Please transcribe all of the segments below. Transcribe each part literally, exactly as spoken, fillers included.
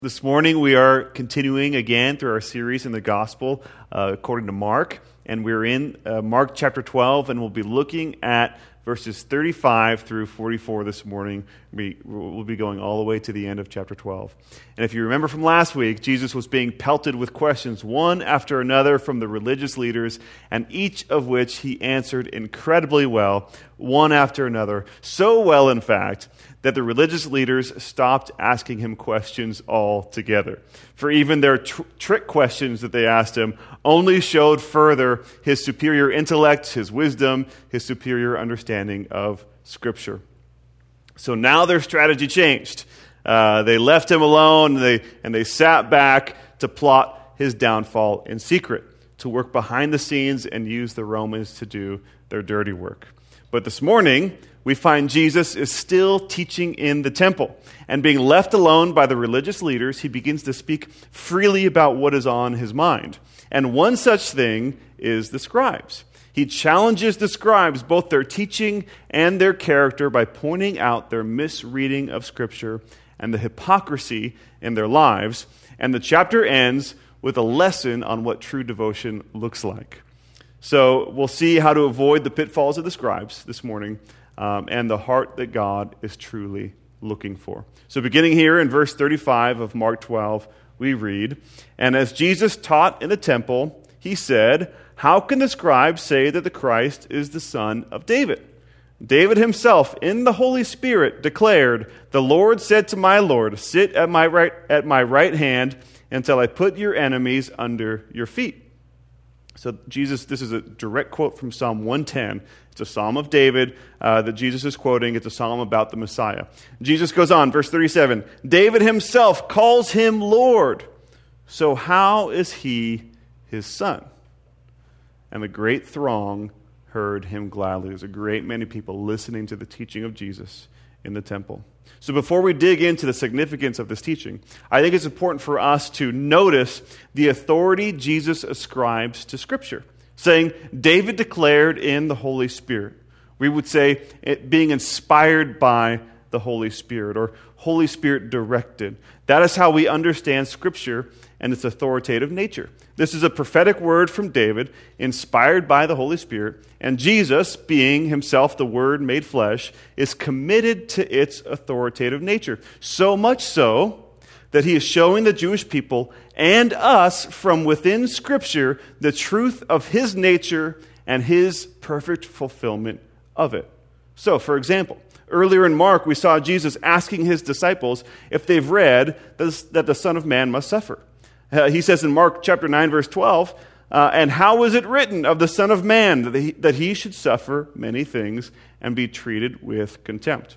This morning we are continuing again through our series in the Gospel uh, according to Mark, and we're in uh, Mark chapter twelve, and we'll be looking at verses thirty-five through forty-four this morning. We, we'll be going all the way to the end of chapter twelve. And if you remember from last week, Jesus was being pelted with questions one after another from the religious leaders, and each of which he answered incredibly well, one after another. So well, in fact, that the religious leaders stopped asking him questions altogether. For even their tr- trick questions that they asked him only showed further his superior intellect, his wisdom, his superior understanding of Scripture. So now their strategy changed. Uh, they left him alone, and they, and they sat back to plot his downfall in secret, to work behind the scenes and use the Romans to do their dirty work. But this morning, we find Jesus is still teaching in the temple. And being left alone by the religious leaders, he begins to speak freely about what is on his mind. And one such thing is the scribes. He challenges the scribes, both their teaching and their character, by pointing out their misreading of Scripture and the hypocrisy in their lives. And the chapter ends with a lesson on what true devotion looks like. So we'll see how to avoid the pitfalls of the scribes this morning. Um, and the heart that God is truly looking for. So beginning here in verse thirty-five of Mark twelve, we read, "And as Jesus taught in the temple, he said, 'How can the scribes say that the Christ is the son of David? David himself, in the Holy Spirit, declared, "The Lord said to my Lord, sit at my right, at my right hand until I put your enemies under your feet." So Jesus, this is a direct quote from Psalm one ten. It's a psalm of David uh, that Jesus is quoting. It's a psalm about the Messiah. Jesus goes on, verse thirty-seven. "David himself calls him Lord. So how is he his son?" And the great throng heard him gladly. There's a great many people listening to the teaching of Jesus in the temple. So before we dig into the significance of this teaching, I think it's important for us to notice the authority Jesus ascribes to Scripture, saying, David declared in the Holy Spirit. We would say it being inspired by the Holy Spirit, or Holy Spirit directed. That is how we understand Scripture and its authoritative nature. This is a prophetic word from David, inspired by the Holy Spirit, and Jesus, being himself the Word made flesh, is committed to its authoritative nature. So much so that he is showing the Jewish people and us from within Scripture the truth of his nature and his perfect fulfillment of it. So, for example, earlier in Mark, we saw Jesus asking his disciples if they've read that the Son of Man must suffer. Uh, he says in Mark chapter nine, verse twelve, uh, "And how is it written of the Son of Man that he, that he should suffer many things and be treated with contempt?"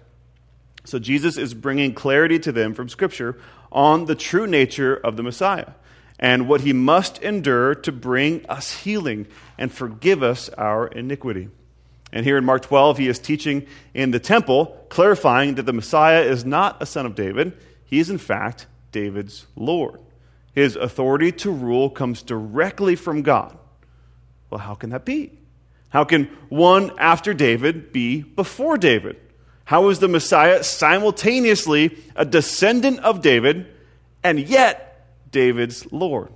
So Jesus is bringing clarity to them from Scripture on the true nature of the Messiah and what he must endure to bring us healing and forgive us our iniquity. And here in Mark twelve, he is teaching in the temple, clarifying that the Messiah is not a son of David. He is, in fact, David's Lord. His authority to rule comes directly from God. Well, how can that be? How can one after David be before David? How is the Messiah simultaneously a descendant of David and yet David's Lord?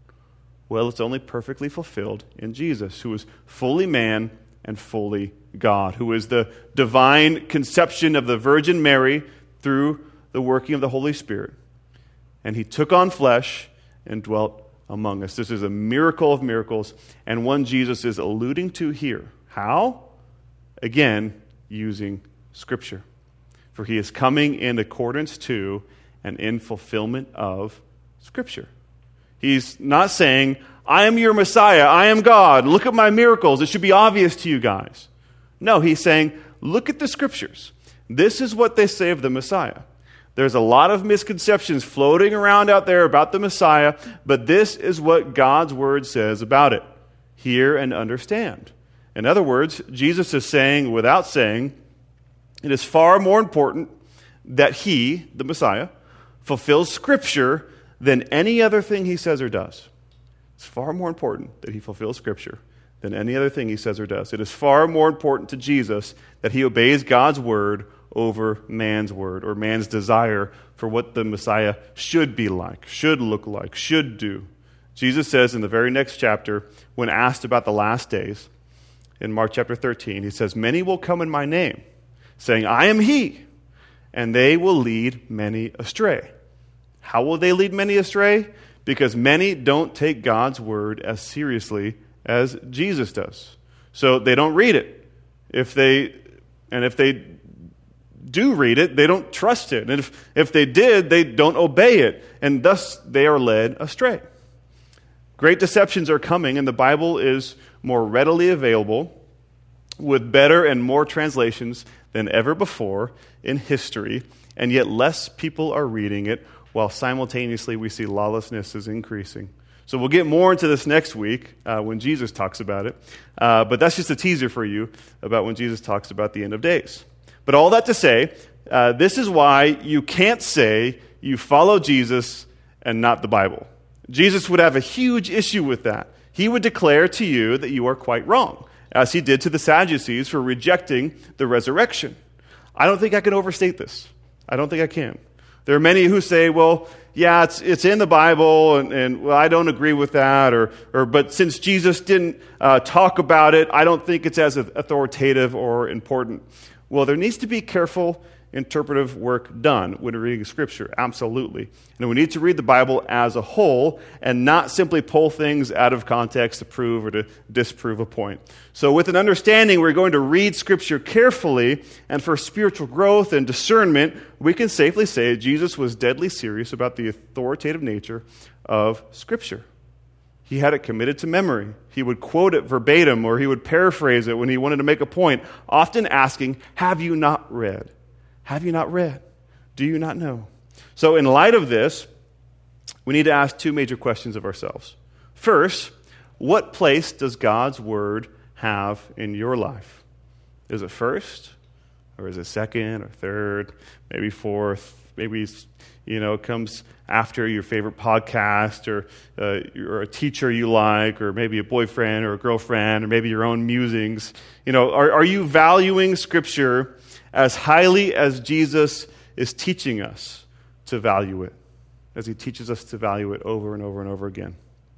Well, it's only perfectly fulfilled in Jesus, who is fully man and fully God, who is the divine conception of the Virgin Mary through the working of the Holy Spirit. And he took on flesh and dwelt among us. This is a miracle of miracles, and one Jesus is alluding to here. How? Again, using Scripture. For he is coming in accordance to and in fulfillment of Scripture. He's not saying, I am your Messiah, I am God, look at my miracles, it should be obvious to you guys. No, he's saying, look at the Scriptures. This is what they say of the Messiah. There's a lot of misconceptions floating around out there about the Messiah, but this is what God's Word says about it. Hear and understand. In other words, Jesus is saying, without saying, it is far more important that he, the Messiah, fulfills Scripture than any other thing he says or does. It's far more important that he fulfills Scripture than any other thing he says or does. It is far more important to Jesus that he obeys God's Word over man's word or man's desire for what the Messiah should be like, should look like, should do. Jesus says in the very next chapter, when asked about the last days, in Mark chapter thirteen, he says, "Many will come in my name, saying, 'I am he,' and they will lead many astray." How will they lead many astray? Because many don't take God's word as seriously as Jesus does. So they don't read it. If they, and if they do read it, they don't trust it. And if, if they did, they don't obey it. And thus they are led astray. Great deceptions are coming, and the Bible is more readily available with better and more translations than ever before in history, and yet less people are reading it, while simultaneously we see lawlessness is increasing. So we'll get more into this next week uh, when Jesus talks about it, uh, but that's just a teaser for you about when Jesus talks about the end of days. But all that to say, uh, this is why you can't say you follow Jesus and not the Bible. Jesus would have a huge issue with that. He would declare to you that you are quite wrong, as he did to the Sadducees for rejecting the resurrection. I don't think I can overstate this. I don't think I can. There are many who say, well, yeah, it's it's in the Bible, and, and well, I don't agree with that, or or but since Jesus didn't uh, talk about it, I don't think it's as authoritative or important. Well, there needs to be careful interpretive work done when reading Scripture, absolutely. And we need to read the Bible as a whole and not simply pull things out of context to prove or to disprove a point. So with an understanding, we're going to read Scripture carefully, and for spiritual growth and discernment, we can safely say Jesus was deadly serious about the authoritative nature of Scripture. He had it committed to memory. He would quote it verbatim, or he would paraphrase it when he wanted to make a point, often asking, "Have you not read? Have you not read? Do you not know?" So in light of this, we need to ask two major questions of ourselves. First, what place does God's word have in your life? Is it first, or is it second, or third, maybe fourth? Maybe, you know, it comes after your favorite podcast, or uh, you're a teacher you like, or maybe a boyfriend or a girlfriend, or maybe your own musings. You know, are, are you valuing Scripture as highly as Jesus is teaching us to value it, as he teaches us to value it over and over and over again?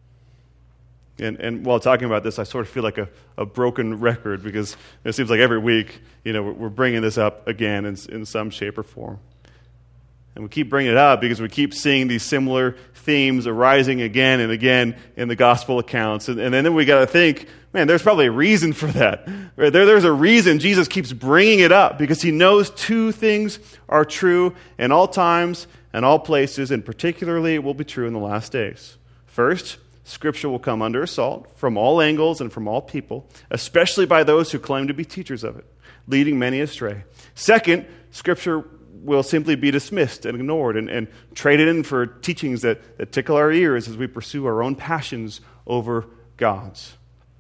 And and while talking about this, I sort of feel like a, a broken record, because it seems like every week, you know, we're bringing this up again in, in some shape or form. And we keep bringing it up because we keep seeing these similar themes arising again and again in the gospel accounts. And, and then we got to think, man, there's probably a reason for that. Right? There, there's a reason Jesus keeps bringing it up, because he knows two things are true in all times and all places, and particularly it will be true in the last days. First, Scripture will come under assault from all angles and from all people, especially by those who claim to be teachers of it, leading many astray. Second, Scripture will simply be dismissed and ignored and, and traded in for teachings that, that tickle our ears as we pursue our own passions over God's.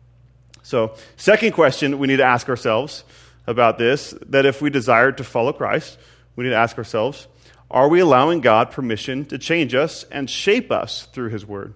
So, second question we need to ask ourselves about this, that if we desire to follow Christ, we need to ask ourselves, are we allowing God permission to change us and shape us through his word?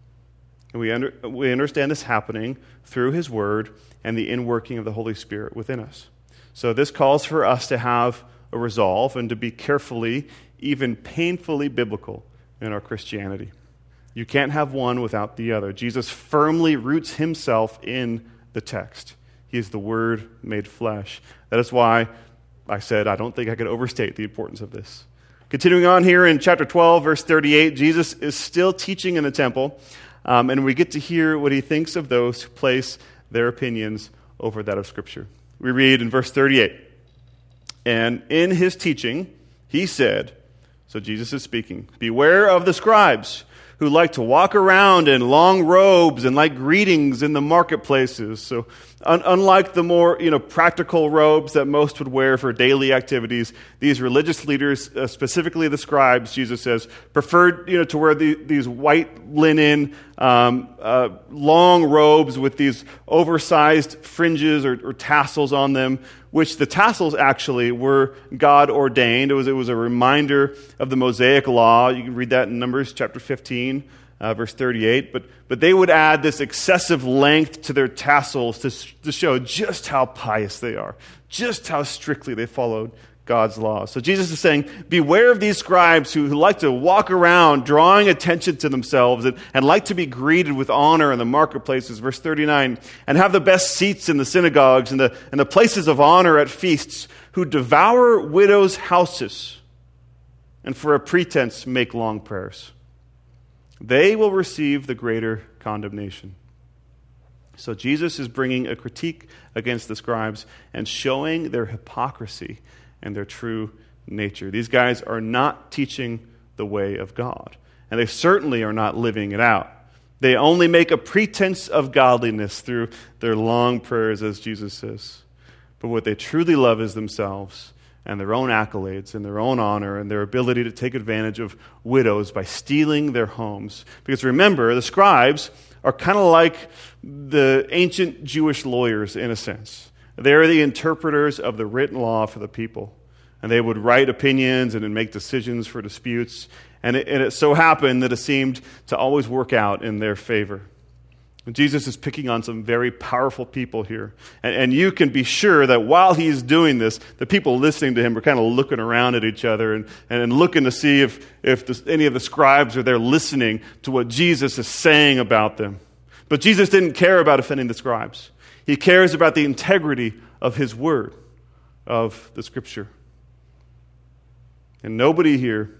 And we, under, we understand this happening through his word and the inworking of the Holy Spirit within us. So this calls for us to have a resolve and to be carefully, even painfully biblical in our Christianity. You can't have one without the other. Jesus firmly roots himself in the text. He is the Word made flesh. That is why I said I don't think I could overstate the importance of this. Continuing on here in chapter twelve, verse thirty-eight, Jesus is still teaching in the temple, um, and we get to hear what he thinks of those who place their opinions over that of Scripture. We read in verse thirty-eight, and in his teaching, he said, so Jesus is speaking, "Beware of the scribes who like to walk around in long robes and like greetings in the marketplaces." So un- unlike the more you know practical robes that most would wear for daily activities, these religious leaders, uh, specifically the scribes, Jesus says, preferred you know to wear the, these white linen, um, uh, long robes with these oversized fringes or, or tassels on them, which the tassels actually were God ordained. It was, it was a reminder of the Mosaic law. You can read that in Numbers chapter fifteen, uh, verse thirty-eight. But but they would add this excessive length to their tassels to, to show just how pious they are, just how strictly they followed God's law. So Jesus is saying, beware of these scribes who, who like to walk around drawing attention to themselves and, and like to be greeted with honor in the marketplaces, verse thirty-nine, and have the best seats in the synagogues and the, and the places of honor at feasts, who devour widows' houses and for a pretense make long prayers. They will receive the greater condemnation. So Jesus is bringing a critique against the scribes and showing their hypocrisy and their true nature. These guys are not teaching the way of God, and they certainly are not living it out. They only make a pretense of godliness through their long prayers, as Jesus says. But what they truly love is themselves and their own accolades and their own honor and their ability to take advantage of widows by stealing their homes. Because remember, the scribes are kind of like the ancient Jewish lawyers in a sense. They're the interpreters of the written law for the people. And they would write opinions and make decisions for disputes. And it, and it so happened that it seemed to always work out in their favor. And Jesus is picking on some very powerful people here. And, and you can be sure that while he's doing this, the people listening to him are kind of looking around at each other and, and looking to see if, if the, any of the scribes are there listening to what Jesus is saying about them. But Jesus didn't care about offending the scribes. He cares about the integrity of his word, of the Scripture. And nobody here,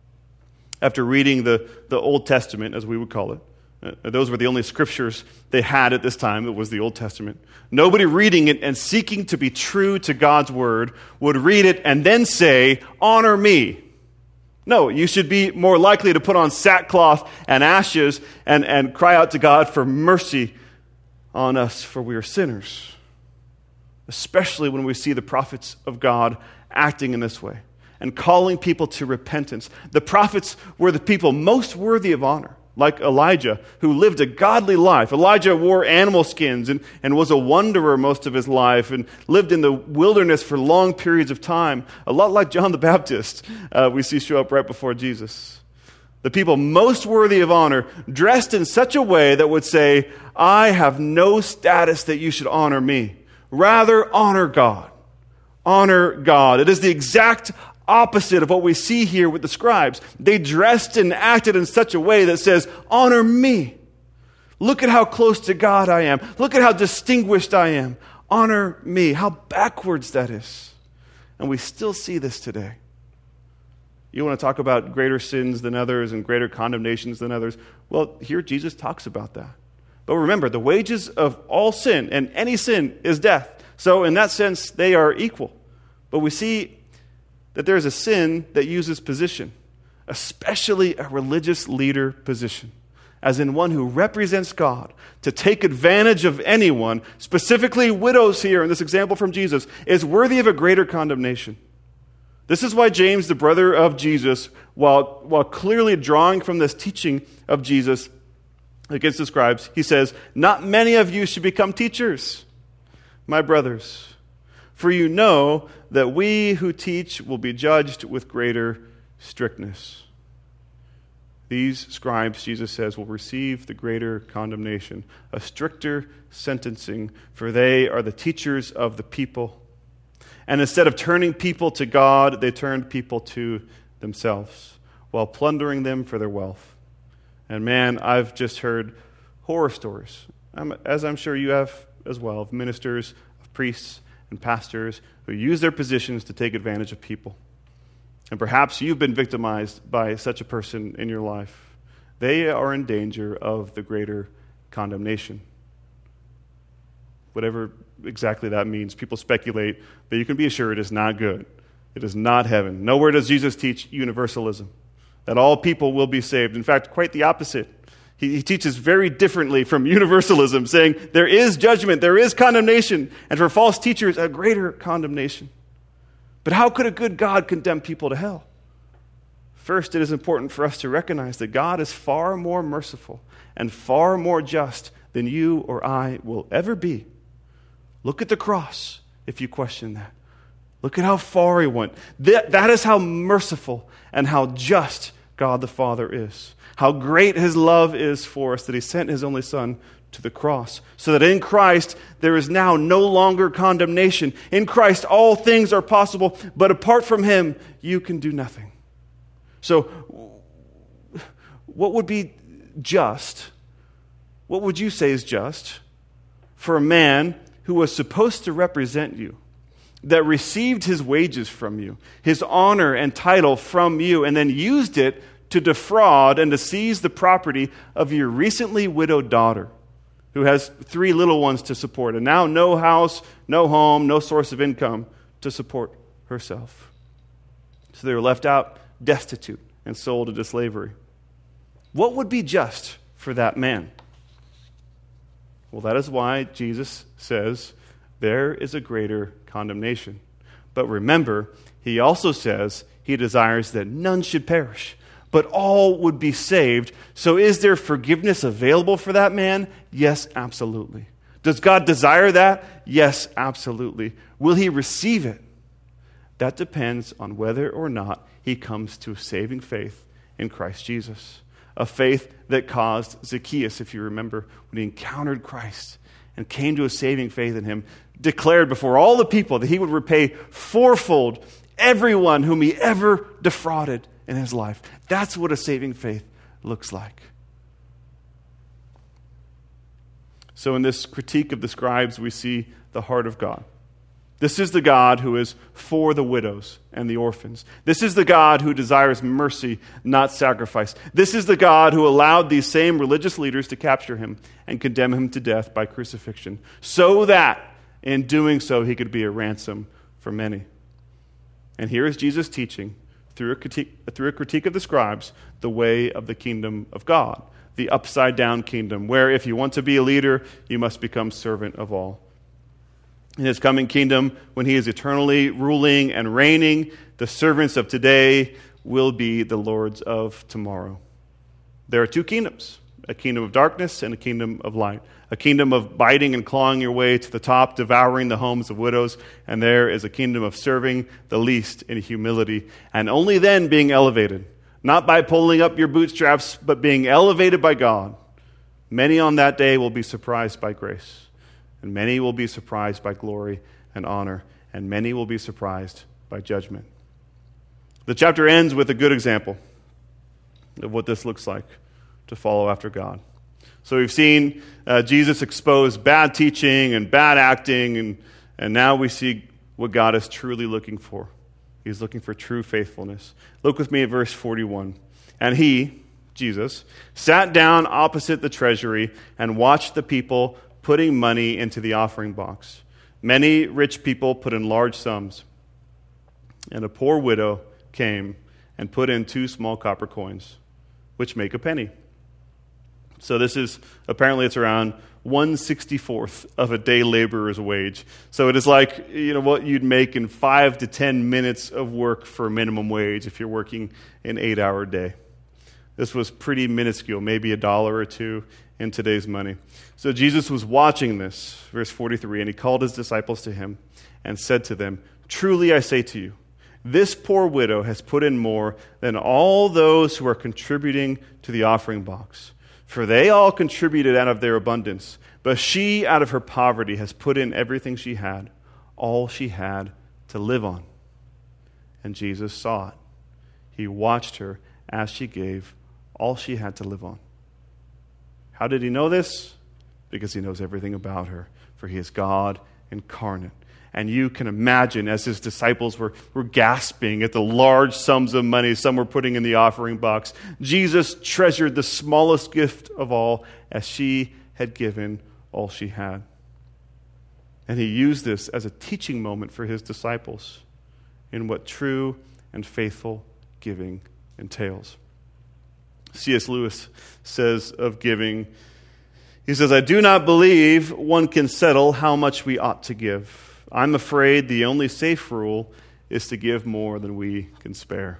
after reading the, the Old Testament, as we would call it, uh, those were the only scriptures they had at this time, it was the Old Testament. Nobody reading it and seeking to be true to God's word would read it and then say, honor me. No, you should be more likely to put on sackcloth and ashes and, and cry out to God for mercy on us, for we are sinners. Especially when we see the prophets of God acting in this way and calling people to repentance. The prophets were the people most worthy of honor, like Elijah, who lived a godly life. Elijah wore animal skins and, and was a wanderer most of his life and lived in the wilderness for long periods of time, a lot like John the Baptist uh, we see show up right before Jesus. The people most worthy of honor, dressed in such a way that would say, I have no status that you should honor me. Rather, honor God. Honor God. It is the exact opposite of what we see here with the scribes. They dressed and acted in such a way that says, honor me. Look at how close to God I am. Look at how distinguished I am. Honor me. How backwards that is. And we still see this today. You want to talk about greater sins than others and greater condemnations than others? Well, here Jesus talks about that. But remember, the wages of all sin, and any sin, is death. So in that sense, they are equal. But we see that there is a sin that uses position, especially a religious leader position, as in one who represents God, to take advantage of anyone, specifically widows here in this example from Jesus, is worthy of a greater condemnation. This is why James, the brother of Jesus, while, while clearly drawing from this teaching of Jesus against the scribes, he says, not many of you should become teachers, my brothers, for you know that we who teach will be judged with greater strictness. These scribes, Jesus says, will receive the greater condemnation, a stricter sentencing, for they are the teachers of the people. And instead of turning people to God, they turned people to themselves, while plundering them for their wealth. And man, I've just heard horror stories, as I'm sure you have as well, of ministers, of priests, and pastors who use their positions to take advantage of people. And perhaps you've been victimized by such a person in your life. They are in danger of the greater condemnation. Whatever exactly that means, people speculate, but you can be assured it is not good. It is not heaven. Nowhere does Jesus teach universalism, that all people will be saved. In fact, quite the opposite. He, he teaches very differently from universalism, saying there is judgment, there is condemnation, and for false teachers, a greater condemnation. But how could a good God condemn people to hell? First, it is important for us to recognize that God is far more merciful and far more just than you or I will ever be. Look at the cross if you question that. Look at how far he went. That, that is how merciful and how just God the Father is. How great his love is for us that he sent his only Son to the cross, so that in Christ there is now no longer condemnation. In Christ all things are possible, but apart from him you can do nothing. So what would be just, what would you say is just for a man who was supposed to represent you, that received his wages from you, his honor and title from you, and then used it to defraud and to seize the property of your recently widowed daughter, who has three little ones to support, and now no house, no home, no source of income to support herself. So they were left out destitute and sold into slavery. What would be just for that man? Well, that is why Jesus says there is a greater condemnation. But remember, he also says he desires that none should perish, but all would be saved. So is there forgiveness available for that man? Yes, absolutely. Does God desire that? Yes, absolutely. Will he receive it? That depends on whether or not he comes to a saving faith in Christ Jesus. A faith that caused Zacchaeus, if you remember, when he encountered Christ and came to a saving faith in him, declared before all the people that he would repay fourfold everyone whom he ever defrauded in his life. That's what a saving faith looks like. So in this critique of the scribes, we see the heart of God. This is the God who is for the widows and the orphans. This is the God who desires mercy, not sacrifice. This is the God who allowed these same religious leaders to capture him and condemn him to death by crucifixion, so that in doing so he could be a ransom for many. And here is Jesus teaching, through a critique, through a critique of the scribes, the way of the kingdom of God, the upside-down kingdom, where if you want to be a leader, you must become servant of all. In his coming kingdom, when he is eternally ruling and reigning, the servants of today will be the lords of tomorrow. There are two kingdoms, a kingdom of darkness and a kingdom of light. A kingdom of biting and clawing your way to the top, devouring the homes of widows. And there is a kingdom of serving the least in humility, and only then being elevated. Not by pulling up your bootstraps, but being elevated by God. Many on that day will be surprised by grace. And many will be surprised by glory and honor, and many will be surprised by judgment. The chapter ends with a good example of what this looks like to follow after God. So we've seen uh, Jesus expose bad teaching and bad acting, and, and now we see what God is truly looking for. He's looking for true faithfulness. Look with me at verse forty-one. And he, Jesus, sat down opposite the treasury and watched the people putting money into the offering box. Many rich people put in large sums, and a poor widow came and put in two small copper coins, which make a penny. So this is, apparently it's around one sixty-fourth of a day laborer's wage. So it is like, you know, what you'd make in five to ten minutes of work for minimum wage if you're working an eight-hour day. This was pretty minuscule, maybe a dollar or two in today's money. So Jesus was watching this, verse forty-three, and he called his disciples to him and said to them, "Truly I say to you, this poor widow has put in more than all those who are contributing to the offering box. For they all contributed out of their abundance, but she out of her poverty has put in everything she had, all she had to live on." And Jesus saw it. He watched her as she gave all she had to live on. How did he know this? Because he knows everything about her, for he is God incarnate. And you can imagine, as his disciples were, were gasping at the large sums of money some were putting in the offering box, Jesus treasured the smallest gift of all, as she had given all she had. And he used this as a teaching moment for his disciples in what true and faithful giving entails. C S Lewis says of giving, he says, "I do not believe one can settle how much we ought to give. I'm afraid the only safe rule is to give more than we can spare."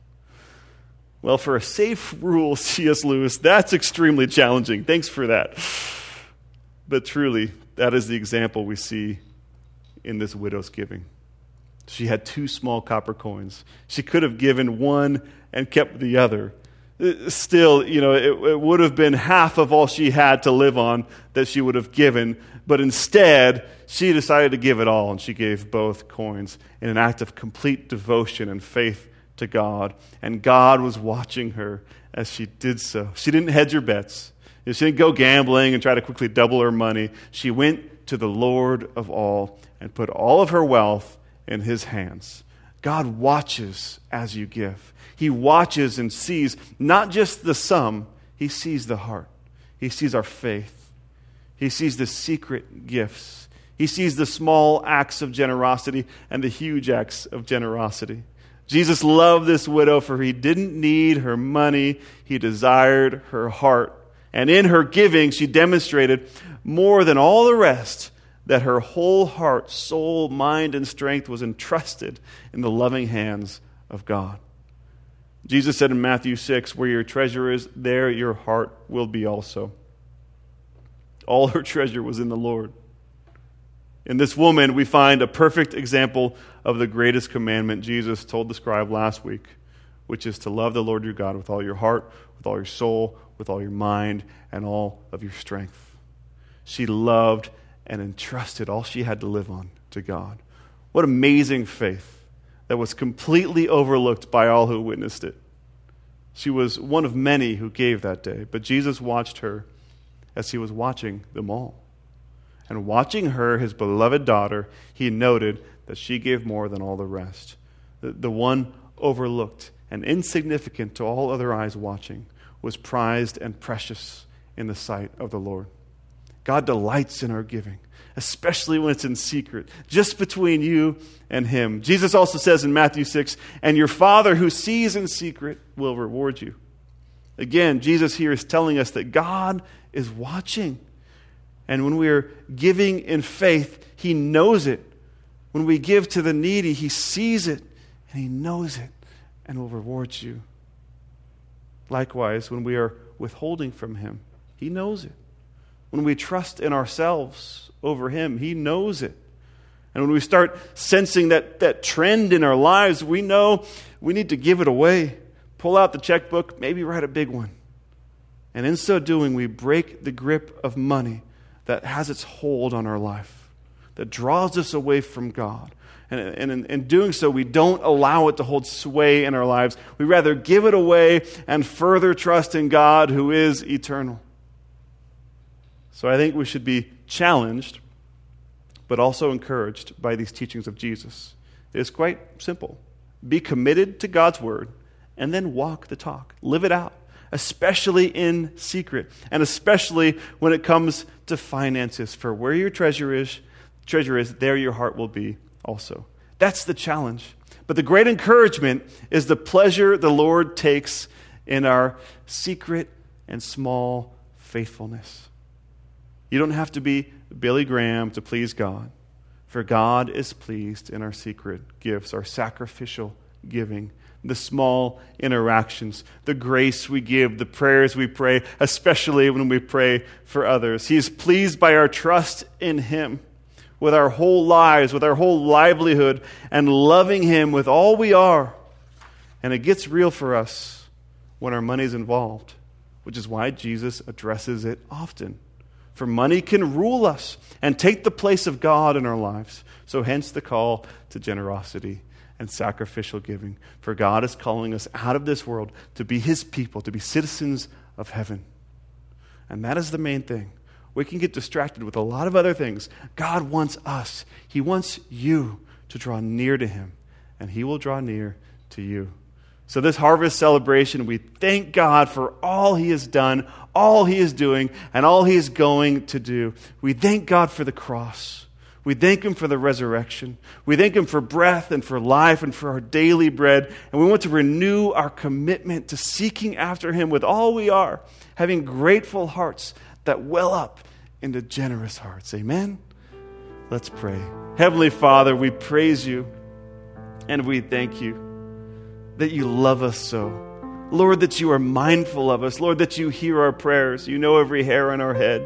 Well, for a safe rule, C S Lewis, that's extremely challenging. Thanks for that. But truly, that is the example we see in this widow's giving. She had two small copper coins. She could have given one and kept the other. Still, you know, it, it would have been half of all she had to live on that she would have given, but instead, she decided to give it all, and she gave both coins in an act of complete devotion and faith to God. And God was watching her as she did so. She didn't hedge her bets. She didn't go gambling and try to quickly double her money. She went to the Lord of all and put all of her wealth in his hands. God watches as you give. He watches and sees not just the sum, he sees the heart. He sees our faith. He sees the secret gifts. He sees the small acts of generosity and the huge acts of generosity. Jesus loved this widow, for he didn't need her money. He desired her heart. And in her giving, she demonstrated more than all the rest that her whole heart, soul, mind, and strength was entrusted in the loving hands of God. Jesus said in Matthew six, where your treasure is, there your heart will be also. All her treasure was in the Lord. In this woman, we find a perfect example of the greatest commandment Jesus told the scribe last week, which is to love the Lord your God with all your heart, with all your soul, with all your mind, and all of your strength. She loved and entrusted all she had to live on to God. What amazing faith that was completely overlooked by all who witnessed it. She was one of many who gave that day, but Jesus watched her as he was watching them all. And watching her, his beloved daughter, he noted that she gave more than all the rest. The, the one overlooked and insignificant to all other eyes watching was prized and precious in the sight of the Lord. God delights in our giving, especially when it's in secret, just between you and him. Jesus also says in Matthew six, and your Father who sees in secret will reward you. Again, Jesus here is telling us that God is watching. And when we are giving in faith, he knows it. When we give to the needy, he sees it and he knows it and will reward you. Likewise, when we are withholding from him, he knows it. When we trust in ourselves over him, he knows it. And when we start sensing that, that trend in our lives, we know we need to give it away. Pull out the checkbook, maybe write a big one. And in so doing, we break the grip of money that has its hold on our life, that draws us away from God. And, and in, in doing so, we don't allow it to hold sway in our lives. We rather give it away and further trust in God who is eternal. So I think we should be challenged, but also encouraged by these teachings of Jesus. It is quite simple. Be committed to God's word and then walk the talk. Live it out, especially in secret, and especially when it comes to finances. For where your treasure is, treasure is, there your heart will be also. That's the challenge. But the great encouragement is the pleasure the Lord takes in our secret and small faithfulness. You don't have to be Billy Graham to please God, for God is pleased in our secret gifts, our sacrificial giving, the small interactions, the grace we give, the prayers we pray, especially when we pray for others. He is pleased by our trust in him with our whole lives, with our whole livelihood, and loving him with all we are. And it gets real for us when our money is involved, which is why Jesus addresses it often. For money can rule us and take the place of God in our lives. So hence the call to generosity and sacrificial giving. For God is calling us out of this world to be his people, to be citizens of heaven. And that is the main thing. We can get distracted with a lot of other things. God wants us. He wants you to draw near to him, and he will draw near to you. So this harvest celebration, we thank God for all he has done, all he is doing, and all he is going to do. We thank God for the cross. We thank him for the resurrection. We thank him for breath and for life and for our daily bread. And we want to renew our commitment to seeking after him with all we are, having grateful hearts that well up into generous hearts. Amen? Let's pray. Heavenly Father, we praise you and we thank you that you love us so. Lord, that you are mindful of us. Lord, that you hear our prayers. You know every hair on our head.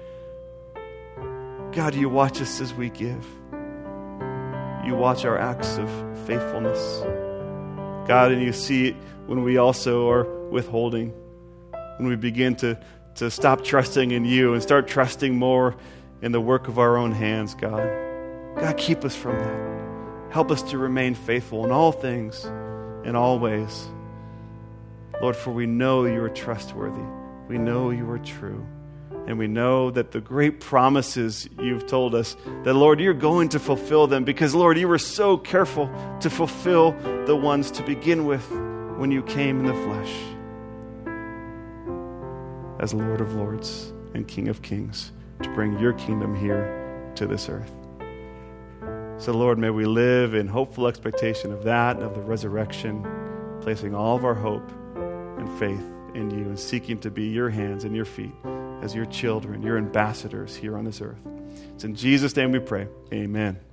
God, you watch us as we give. You watch our acts of faithfulness. God, and you see it when we also are withholding, when we begin to, to stop trusting in you and start trusting more in the work of our own hands, God. God, keep us from that. Help us to remain faithful in all things, in all ways. Lord, for we know you are trustworthy. We know you are true. And we know that the great promises you've told us, that, Lord, you're going to fulfill them because, Lord, you were so careful to fulfill the ones to begin with when you came in the flesh as Lord of Lords and King of Kings to bring your kingdom here to this earth. So, Lord, may we live in hopeful expectation of that, of the resurrection, placing all of our hope and faith in you and seeking to be your hands and your feet as your children, your ambassadors here on this earth. It's in Jesus' name we pray. Amen.